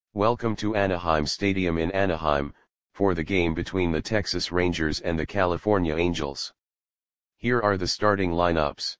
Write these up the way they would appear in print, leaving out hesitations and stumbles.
Welcome to Anaheim Stadium in Anaheim, for the game between the Texas Rangers and the California Angels. Here are the starting lineups.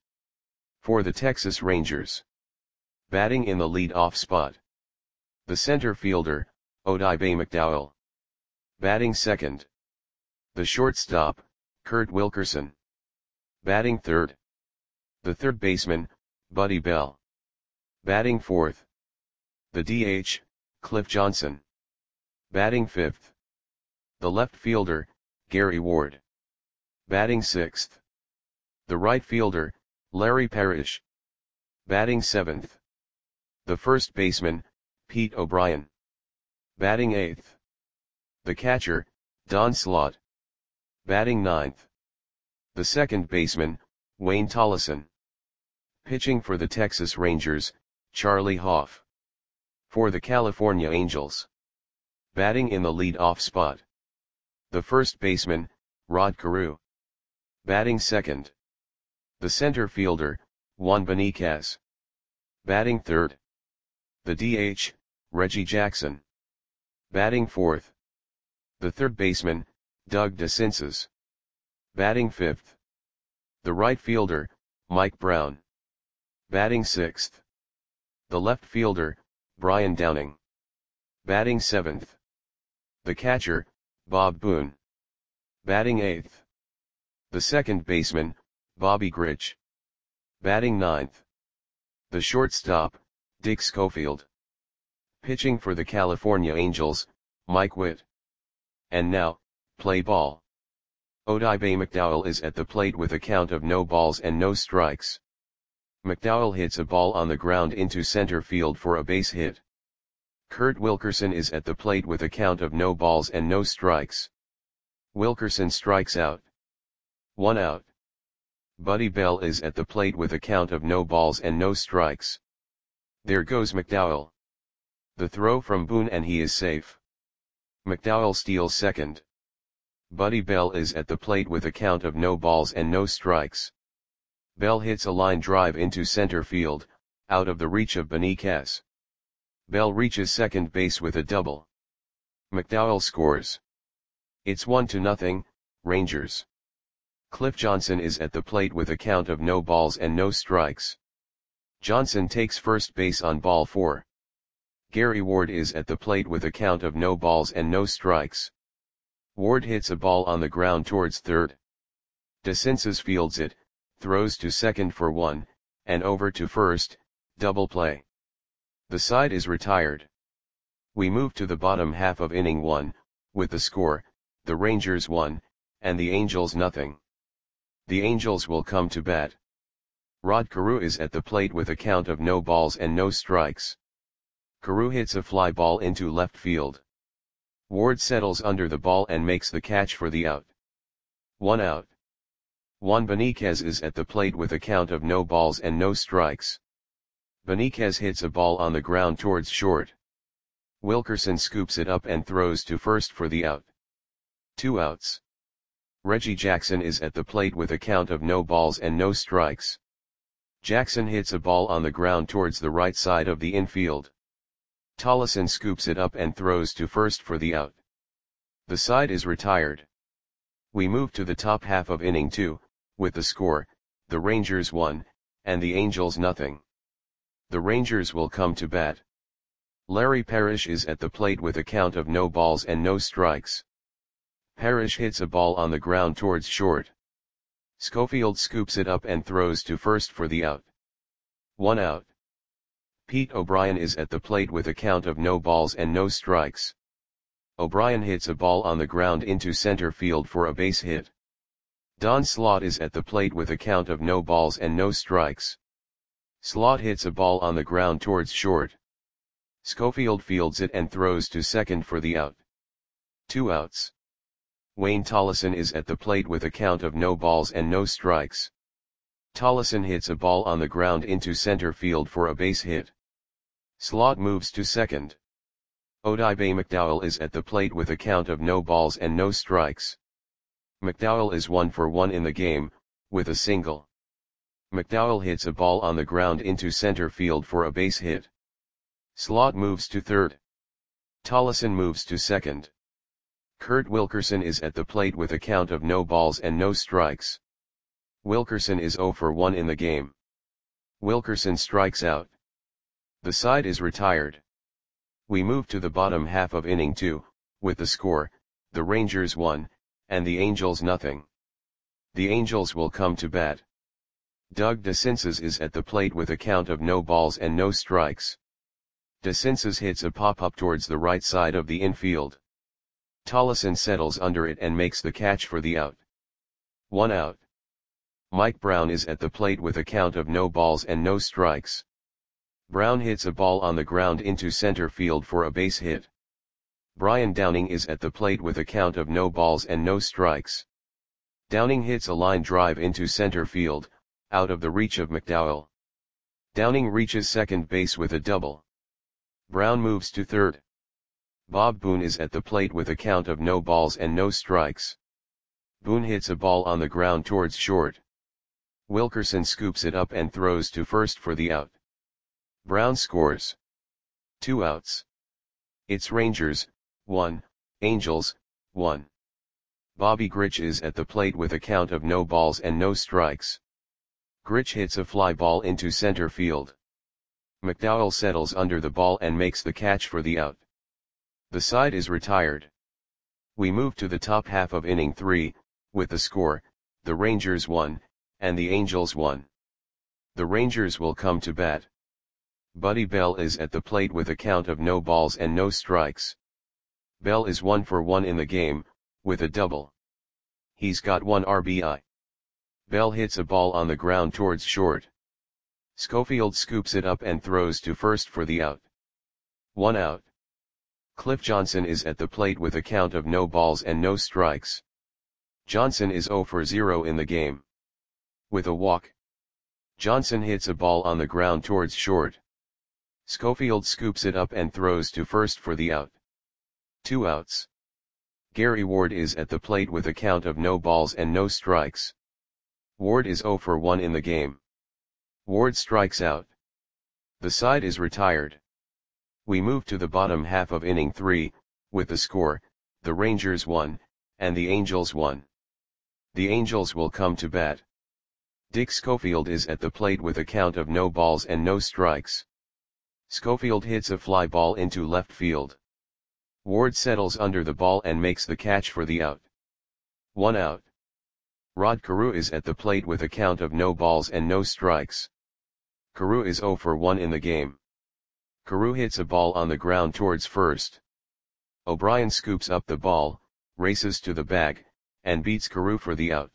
For the Texas Rangers. Batting in the lead-off spot. The center fielder, Oddibe McDowell. Batting second. The shortstop, Kurt Wilkerson. Batting third. The third baseman, Buddy Bell. Batting fourth. The DH, Cliff Johnson. Batting fifth. The left fielder, Gary Ward. Batting sixth. The right fielder, Larry Parrish. Batting seventh. The first baseman, Pete O'Brien. Batting eighth. The catcher, Don Slaught. Batting ninth. The second baseman, Wayne Tollison. Pitching for the Texas Rangers, Charlie Hoff. For the California Angels. Batting in the lead-off spot. The first baseman, Rod Carew. Batting second. The center fielder, Juan Beniquez. Batting third. The DH, Reggie Jackson. Batting fourth. The third baseman, Doug DeCinces. Batting fifth. The right fielder, Mike Brown. Batting sixth. The left fielder, Brian Downing. Batting seventh. The catcher, Bob Boone. Batting eighth. The second baseman, Bobby Grich. Batting ninth. The shortstop, Dick Schofield. Pitching for the California Angels, Mike Witt. And now, play ball. Oddibe McDowell is at the plate with a count of no balls and no strikes. McDowell hits a ball on the ground into center field for a base hit. Kurt Wilkerson is at the plate with a count of no balls and no strikes. Wilkerson strikes out. 1 out. Buddy Bell is at the plate with a count of no balls and no strikes. There goes McDowell. The throw from Boone and he is safe. McDowell steals second. Buddy Bell is at the plate with a count of no balls and no strikes. Bell hits a line drive into center field, out of the reach of Beniquez. Bell reaches second base with a double. McDowell scores. It's 1-0, Rangers. Cliff Johnson is at the plate with a count of no balls and no strikes. Johnson takes first base on ball 4. Gary Ward is at the plate with a count of no balls and no strikes. Ward hits a ball on the ground towards third. DeCinces fields it, throws to second for 1, and over to first, double play. The side is retired. We move to the bottom half of inning 1, with the score, the Rangers 1, and the Angels nothing. The Angels will come to bat. Rod Carew is at the plate with a count of no balls and no strikes. Carew hits a fly ball into left field. Ward settles under the ball and makes the catch for the out. 1 out. Juan Beniquez is at the plate with a count of no balls and no strikes. Beniquez hits a ball on the ground towards short. Wilkerson scoops it up and throws to first for the out. 2 outs. Reggie Jackson is at the plate with a count of no balls and no strikes. Jackson hits a ball on the ground towards the right side of the infield. Tollison scoops it up and throws to first for the out. The side is retired. We move to the top half of inning 2, with the score, the Rangers 1, and the Angels nothing. The Rangers will come to bat. Larry Parrish is at the plate with a count of no balls and no strikes. Parrish hits a ball on the ground towards short. Schofield scoops it up and throws to first for the out. 1 out. Pete O'Brien is at the plate with a count of no balls and no strikes. O'Brien hits a ball on the ground into center field for a base hit. Don Slaught is at the plate with a count of no balls and no strikes. Slaught hits a ball on the ground towards short. Schofield fields it and throws to second for the out. 2 outs. Wayne Tollison is at the plate with a count of no balls and no strikes. Tollison hits a ball on the ground into center field for a base hit. Slaught moves to second. Oddibe McDowell is at the plate with a count of no balls and no strikes. McDowell is 1 for 1 in the game, with a single. McDowell hits a ball on the ground into center field for a base hit. Slaught moves to third. Tollison moves to second. Kurt Wilkerson is at the plate with a count of no balls and no strikes. Wilkerson is 0 for 1 in the game. Wilkerson strikes out. The side is retired. We move to the bottom half of inning 2, with the score, the Rangers 1, and the Angels nothing. The Angels will come to bat. Doug DeCinces is at the plate with a count of no balls and no strikes. DeCinces hits a pop-up towards the right side of the infield. Tollison settles under it and makes the catch for the out. 1 out. Mike Brown is at the plate with a count of no balls and no strikes. Brown hits a ball on the ground into center field for a base hit. Brian Downing is at the plate with a count of no balls and no strikes. Downing hits a line drive into center field, out of the reach of McDowell. Downing reaches second base with a double. Brown moves to third. Bob Boone is at the plate with a count of no balls and no strikes. Boone hits a ball on the ground towards short. Wilkerson scoops it up and throws to first for the out. Brown scores. 2 outs. It's Rangers, 1, Angels, 1. Bobby Grich is at the plate with a count of no balls and no strikes. Grich hits a fly ball into center field. McDowell settles under the ball and makes the catch for the out. The side is retired. We move to the top half of inning 3, with the score, the Rangers 1, and the Angels 1. The Rangers will come to bat. Buddy Bell is at the plate with a count of no balls and no strikes. Bell is 1 for 1 in the game, with a double. He's got 1 RBI. Bell hits a ball on the ground towards short. Schofield scoops it up and throws to first for the out. 1 out. Cliff Johnson is at the plate with a count of no balls and no strikes. Johnson is 0 for 0 in the game. With a walk. Johnson hits a ball on the ground towards short. Schofield scoops it up and throws to first for the out. 2 outs. Gary Ward is at the plate with a count of no balls and no strikes. Ward is 0 for 1 in the game. Ward strikes out. The side is retired. We move to the bottom half of inning 3, with the score, the Rangers 1, and the Angels 1. The Angels will come to bat. Dick Schofield is at the plate with a count of no balls and no strikes. Schofield hits a fly ball into left field. Ward settles under the ball and makes the catch for the out. 1 out. Rod Carew is at the plate with a count of no balls and no strikes. Carew is 0 for 1 in the game. Carew hits a ball on the ground towards first. O'Brien scoops up the ball, races to the bag, and beats Carew for the out.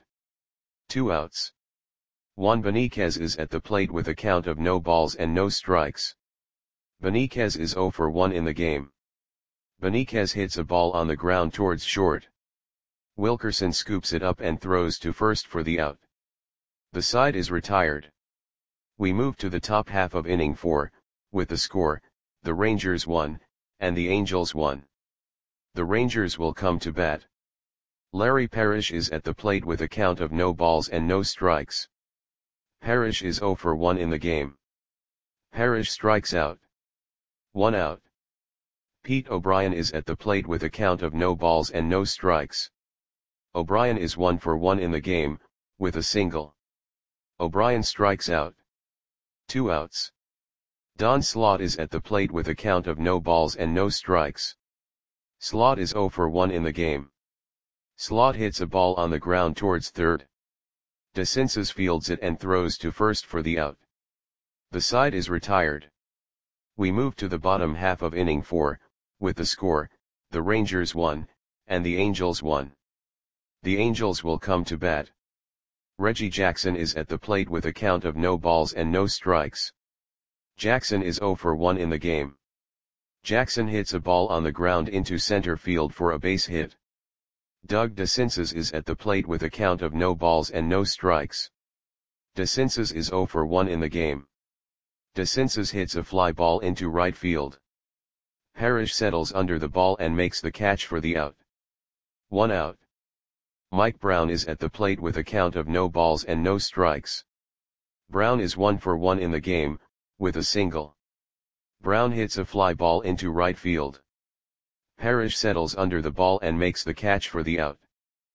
2 outs. Juan Beniquez is at the plate with a count of no balls and no strikes. Beniquez is 0 for 1 in the game. Beniquez hits a ball on the ground towards short. Wilkerson scoops it up and throws to first for the out. The side is retired. We move to the top half of inning 4, with the score, the Rangers 1, and the Angels 1. The Rangers will come to bat. Larry Parrish is at the plate with a count of no balls and no strikes. Parrish is 0 for 1 in the game. Parrish strikes out. 1 out. Pete O'Brien is at the plate with a count of no balls and no strikes. O'Brien is 1 for 1 in the game, with a single. O'Brien strikes out. 2 outs. Don Slaught is at the plate with a count of no balls and no strikes. Slaught is 0 for 1 in the game. Slaught hits a ball on the ground towards third. DeCinces fields it and throws to first for the out. The side is retired. We move to the bottom half of inning 4, with the score, the Rangers 1, and the Angels 1. The Angels will come to bat. Reggie Jackson is at the plate with a count of no balls and no strikes. Jackson is 0 for 1 in the game. Jackson hits a ball on the ground into center field for a base hit. Doug DeCinces is at the plate with a count of no balls and no strikes. DeCinces is 0 for 1 in the game. DeCinces hits a fly ball into right field. Parrish settles under the ball and makes the catch for the out. 1 out. Mike Brown is at the plate with a count of no balls and no strikes. Brown is 1 for 1 in the game, with a single. Brown hits a fly ball into right field. Parrish settles under the ball and makes the catch for the out.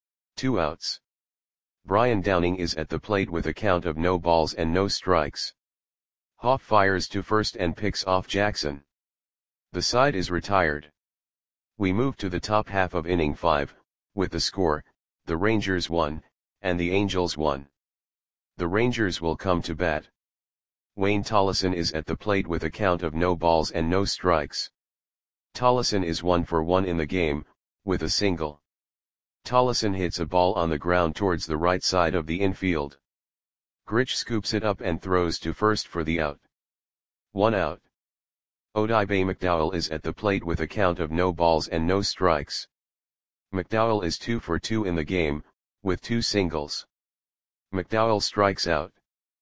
2 outs. Brian Downing is at the plate with a count of no balls and no strikes. Hoff fires to first and picks off Jackson. The side is retired. We move to the top half of inning 5, with the score, the Rangers 1, and the Angels 1. The Rangers will come to bat. Wayne Tollison is at the plate with a count of no balls and no strikes. Tollison is 1 for 1 in the game, with a single. Tollison hits a ball on the ground towards the right side of the infield. Grich scoops it up and throws to first for the out. 1 out. Odibe McDowell is at the plate with a count of no balls and no strikes. McDowell is 2 for 2 in the game, with 2 singles. McDowell strikes out.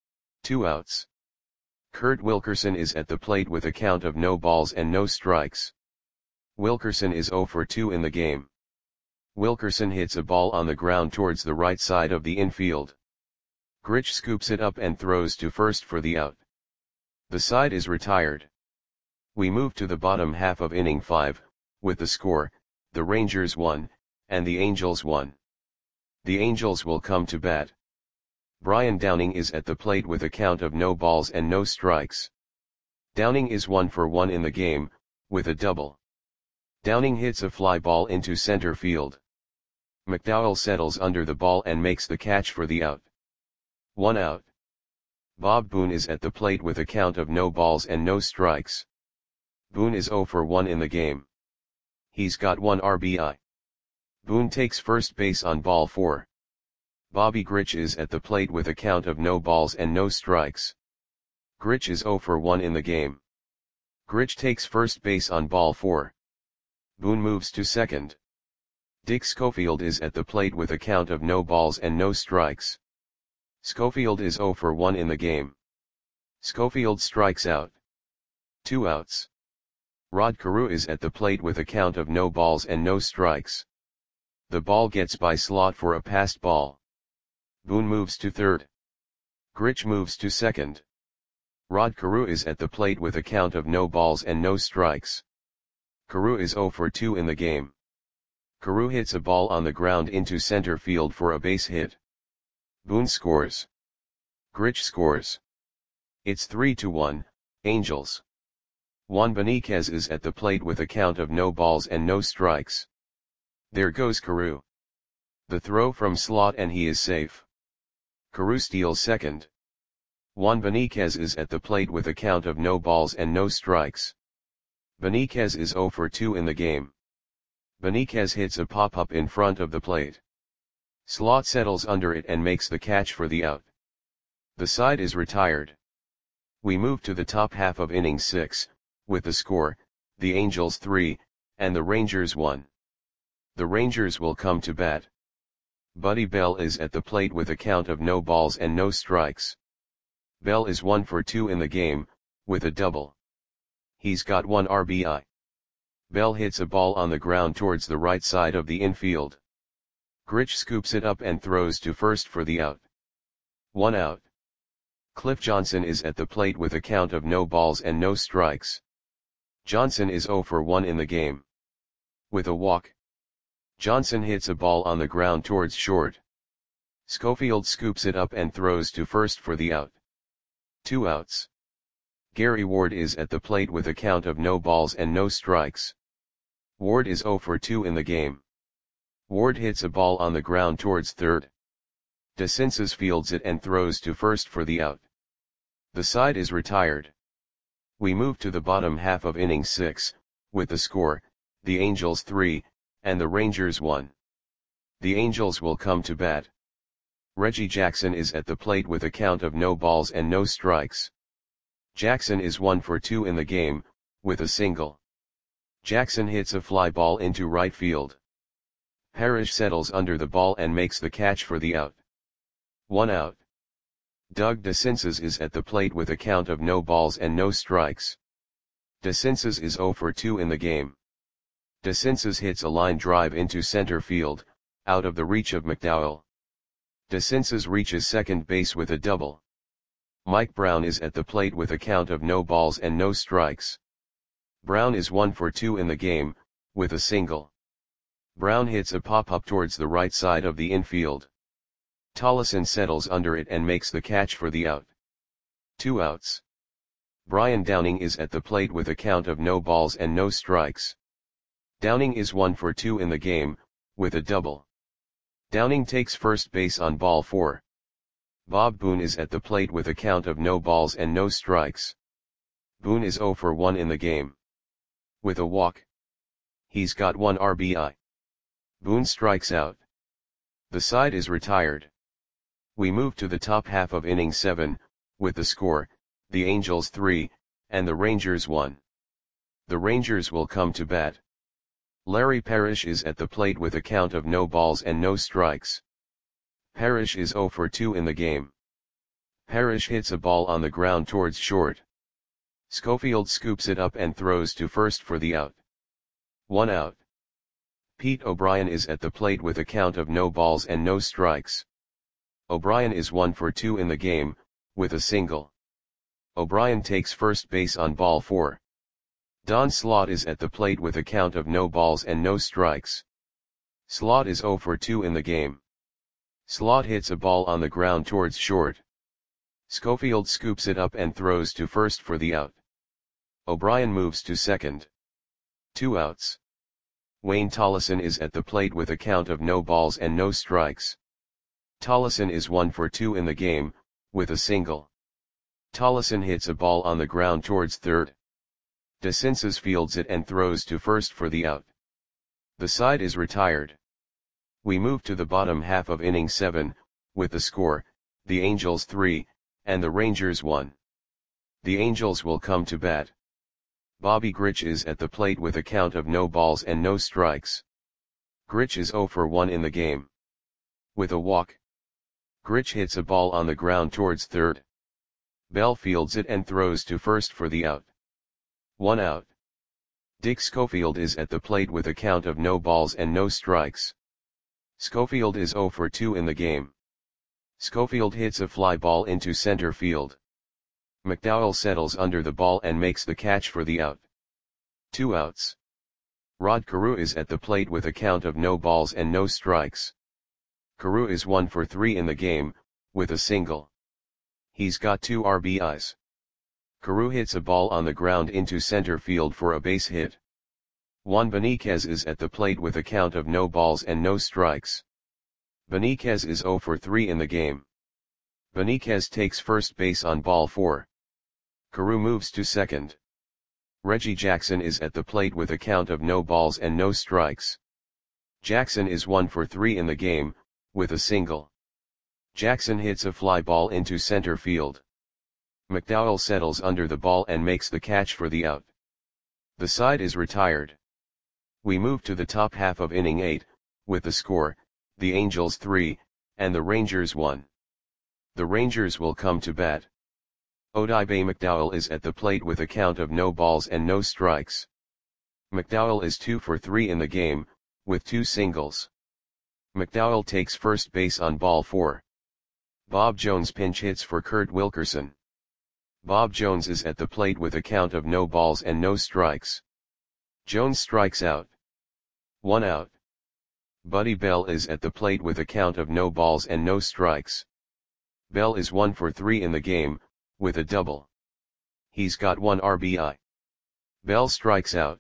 2 outs. Kurt Wilkerson is at the plate with a count of no balls and no strikes. Wilkerson is 0 for 2 in the game. Wilkerson hits a ball on the ground towards the right side of the infield. Grich scoops it up and throws to first for the out. The side is retired. We move to the bottom half of inning 5, with the score, the Rangers 1, and the Angels 1. The Angels will come to bat. Brian Downing is at the plate with a count of no balls and no strikes. Downing is 1 for 1 in the game, with a double. Downing hits a fly ball into center field. McDowell settles under the ball and makes the catch for the out. 1 out. Bob Boone is at the plate with a count of no balls and no strikes. Boone is 0 for 1 in the game. He's got 1 RBI. Boone takes first base on ball 4. Bobby Grich is at the plate with a count of no balls and no strikes. Grich is 0 for 1 in the game. Grich takes first base on ball 4. Boone moves to second. Dick Schofield is at the plate with a count of no balls and no strikes. Schofield is 0 for 1 in the game. Schofield strikes out. 2 outs. Rod Carew is at the plate with a count of no balls and no strikes. The ball gets by slot for a passed ball. Boone moves to third. Grich moves to second. Rod Carew is at the plate with a count of no balls and no strikes. Carew is 0 for 2 in the game. Carew hits a ball on the ground into center field for a base hit. Boone scores. Grich scores. It's 3-1, Angels. Juan Beniquez is at the plate with a count of no balls and no strikes. There goes Carew. The throw from slot and he is safe. Carew steals second. Juan Beniquez is at the plate with a count of no balls and no strikes. Beniquez is 0 for 2 in the game. Beniquez hits a pop-up in front of the plate. Slot settles under it and makes the catch for the out. The side is retired. We move to the top half of inning 6, with the score, the Angels 3, and the Rangers 1. The Rangers will come to bat. Buddy Bell is at the plate with a count of no balls and no strikes. Bell is 1 for 2 in the game, with a double. He's got 1 RBI. Bell hits a ball on the ground towards the right side of the infield. Grich scoops it up and throws to first for the out. 1 out. Cliff Johnson is at the plate with a count of no balls and no strikes. Johnson is 0 for 1 in the game. With a walk. Johnson hits a ball on the ground towards short. Schofield scoops it up and throws to first for the out. 2 outs. Gary Ward is at the plate with a count of no balls and no strikes. Ward is 0 for 2 in the game. Ward hits a ball on the ground towards third. DeCinces fields it and throws to first for the out. The side is retired. We move to the bottom half of inning 6, with the score, the Angels 3, and the Rangers 1. The Angels will come to bat. Reggie Jackson is at the plate with a count of no balls and no strikes. Jackson is 1 for 2 in the game, with a single. Jackson hits a fly ball into right field. Parrish settles under the ball and makes the catch for the out. 1 out. Doug DeCinces is at the plate with a count of no balls and no strikes. DeCinces is 0 for 2 in the game. DeCinces hits a line drive into center field, out of the reach of McDowell. DeCinces reaches second base with a double. Mike Brown is at the plate with a count of no balls and no strikes. Brown is 1 for 2 in the game, with a single. Brown hits a pop-up towards the right side of the infield. Tollison settles under it and makes the catch for the out. 2 outs. Brian Downing is at the plate with a count of no balls and no strikes. Downing is 1 for 2 in the game, with a double. Downing takes first base on ball 4. Bob Boone is at the plate with a count of no balls and no strikes. Boone is 0 for 1 in the game. With a walk. He's got 1 RBI. Boone strikes out. The side is retired. We move to the top half of inning 7, with the score, the Angels 3, and the Rangers 1. The Rangers will come to bat. Larry Parrish is at the plate with a count of no balls and no strikes. Parrish is 0 for 2 in the game. Parrish hits a ball on the ground towards short. Schofield scoops it up and throws to first for the out. 1 out. Pete O'Brien is at the plate with a count of no balls and no strikes. O'Brien is 1 for 2 in the game, with a single. O'Brien takes first base on ball 4. Don Slaught is at the plate with a count of no balls and no strikes. Slaught is 0 for 2 in the game. Slaught hits a ball on the ground towards short. Schofield scoops it up and throws to first for the out. O'Brien moves to second. 2 outs. Wayne Tollison is at the plate with a count of no balls and no strikes. Tollison is 1 for 2 in the game, with a single. Tollison hits a ball on the ground towards third. DeCinces fields it and throws to first for the out. The side is retired. We move to the bottom half of inning 7, with the score, the Angels 3, and the Rangers 1. The Angels will come to bat. Bobby Grich is at the plate with a count of no balls and no strikes. Grich is 0 for 1 in the game. With a walk. Grich hits a ball on the ground towards third. Bell fields it and throws to first for the out. 1 out. Dick Schofield is at the plate with a count of no balls and no strikes. Schofield is 0 for 2 in the game. Schofield hits a fly ball into center field. McDowell settles under the ball and makes the catch for the out. 2 outs. Rod Carew is at the plate with a count of no balls and no strikes. Carew is 1 for 3 in the game, with a single. He's got 2 RBIs. Carew hits a ball on the ground into center field for a base hit. Juan Beniquez is at the plate with a count of no balls and no strikes. Beniquez is 0 for 3 in the game. Beniquez takes first base on ball 4. Carew moves to second. Reggie Jackson is at the plate with a count of no balls and no strikes. Jackson is 1 for 3 in the game, with a single. Jackson hits a fly ball into center field. McDowell settles under the ball and makes the catch for the out. The side is retired. We move to the top half of inning 8, with the score, the Angels 3, and the Rangers 1. The Rangers will come to bat. Odibe McDowell is at the plate with a count of no balls and no strikes. McDowell is 2 for 3 in the game, with 2 singles. McDowell takes first base on ball 4. Bob Jones pinch hits for Kurt Wilkerson. Bob Jones is at the plate with a count of no balls and no strikes. Jones strikes out. 1 out. Buddy Bell is at the plate with a count of no balls and no strikes. Bell is 1 for 3 in the game, with a double. He's got 1 RBI. Bell strikes out.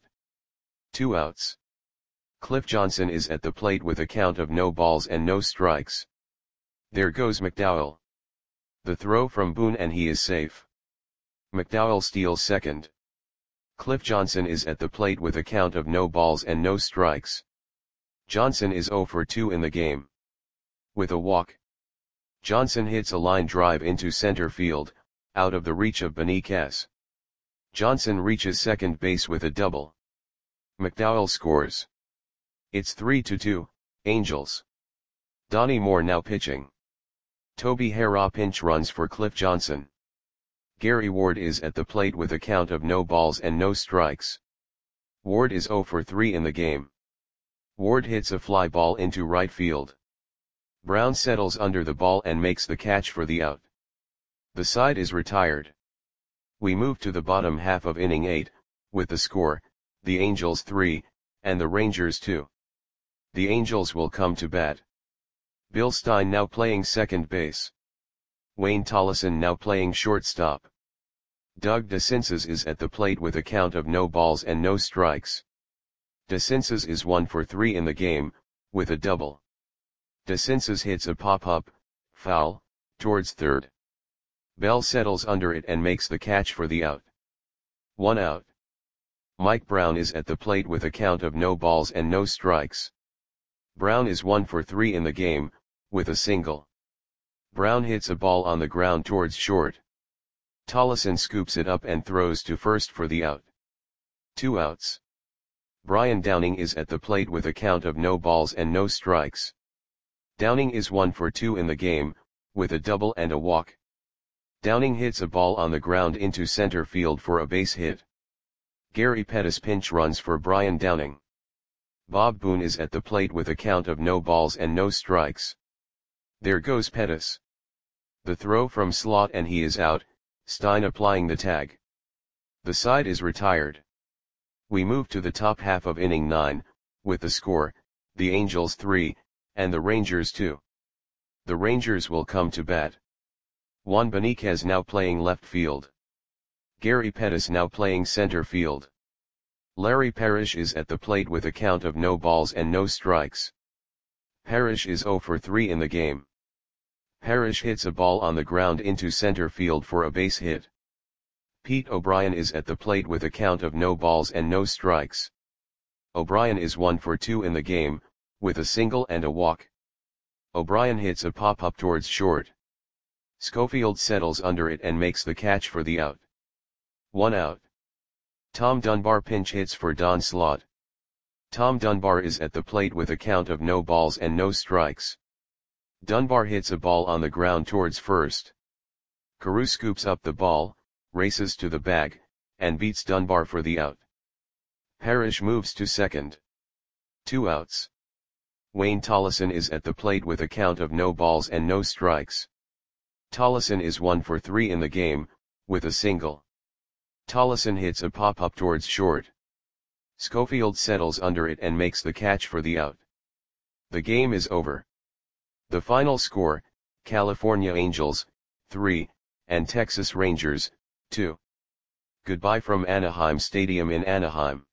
2 outs. Cliff Johnson is at the plate with a count of no balls and no strikes. There goes McDowell. The throw from Boone and he is safe. McDowell steals second. Cliff Johnson is at the plate with a count of no balls and no strikes. Johnson is 0 for 2 in the game. With a walk. Johnson hits a line drive into center field, out of the reach of Beniquez. Johnson reaches second base with a double. McDowell scores. It's 3-2, Angels. Donnie Moore now pitching. Toby Harrah pinch runs for Cliff Johnson. Gary Ward is at the plate with a count of no balls and no strikes. Ward is 0 for 3 in the game. Ward hits a fly ball into right field. Brown settles under the ball and makes the catch for the out. The side is retired. We move to the bottom half of inning 8, with the score, the Angels 3, and the Rangers 2. The Angels will come to bat. Bill Stein now playing second base. Wayne Tollison now playing shortstop. Doug DeCinces is at the plate with a count of no balls and no strikes. DeCinces is 1 for 3 in the game, with a double. DeCinces hits a pop-up, foul, towards third. Bell settles under it and makes the catch for the out. 1 out. Mike Brown is at the plate with a count of no balls and no strikes. Brown is 1 for 3 in the game, with a single. Brown hits a ball on the ground towards short. Tollison scoops it up and throws to first for the out. 2 outs. Brian Downing is at the plate with a count of no balls and no strikes. Downing is 1 for 2 in the game, with a double and a walk. Downing hits a ball on the ground into center field for a base hit. Gary Pettis pinch runs for Brian Downing. Bob Boone is at the plate with a count of no balls and no strikes. There goes Pettis. The throw from slot and he is out, Stein applying the tag. The side is retired. We move to the top half of inning 9, with the score, the Angels 3, and the Rangers 2. The Rangers will come to bat. Juan Beniquez now playing left field. Gary Pettis now playing center field. Larry Parrish is at the plate with a count of no balls and no strikes. Parrish is 0 for 3 in the game. Parrish hits a ball on the ground into center field for a base hit. Pete O'Brien is at the plate with a count of no balls and no strikes. O'Brien is 1 for 2 in the game, with a single and a walk. O'Brien hits a pop-up towards short. Schofield settles under it and makes the catch for the out. 1 out. Tom Dunbar pinch hits for Don Slaught. Tom Dunbar is at the plate with a count of no balls and no strikes. Dunbar hits a ball on the ground towards first. Carew scoops up the ball, races to the bag, and beats Dunbar for the out. Parrish moves to second. 2 outs. Wayne Tollison is at the plate with a count of no balls and no strikes. Tollison is 1 for 3 in the game, with a single. Tollison hits a pop-up towards short. Schofield settles under it and makes the catch for the out. The game is over. The final score, California Angels, 3, and Texas Rangers, 2. Goodbye from Anaheim Stadium in Anaheim.